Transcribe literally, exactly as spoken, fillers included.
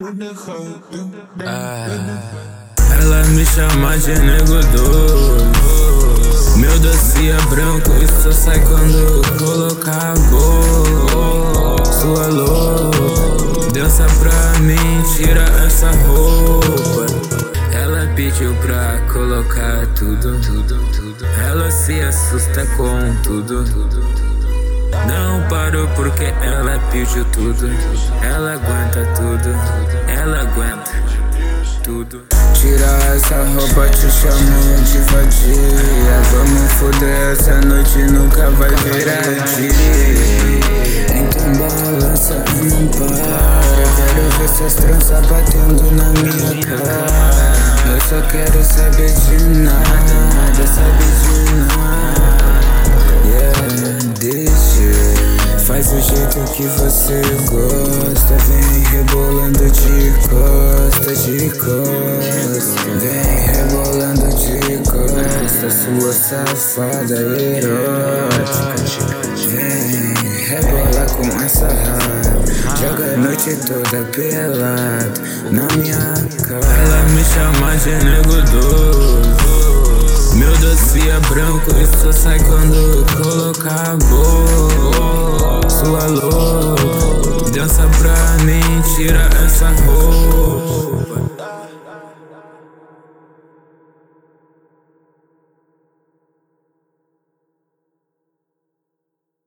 Ah, ela me chama de nego doce. Meu doce é branco e só sai quando colocar gol. Sua louca, dança pra mim, tira essa roupa. Ela pediu pra colocar tudo, tudo, tudo. Ela se assusta com tudo, tudo. Não paro porque ela pediu tudo. Ela aguenta tudo, ela aguenta tudo. Tira essa roupa, te chamo de vadia. Vamos foder essa noite, nunca vai virar dia. Então balança e não para. Quero ver essas tranças batendo na minha cara. Eu só quero saber de nada, saber de nada. Yeah, deixa, faz o jeito que você gosta. Vem rebolando de costa, de costa. Vem rebolando de costa, sua safada erótica. Vem rebola com essa raiva, joga a noite toda pelado na minha cara. Ela me chama de nego doce. Meu doce é branco e só sai quando colocar gol. Sua louca, dança pra mim, tira essa roupa.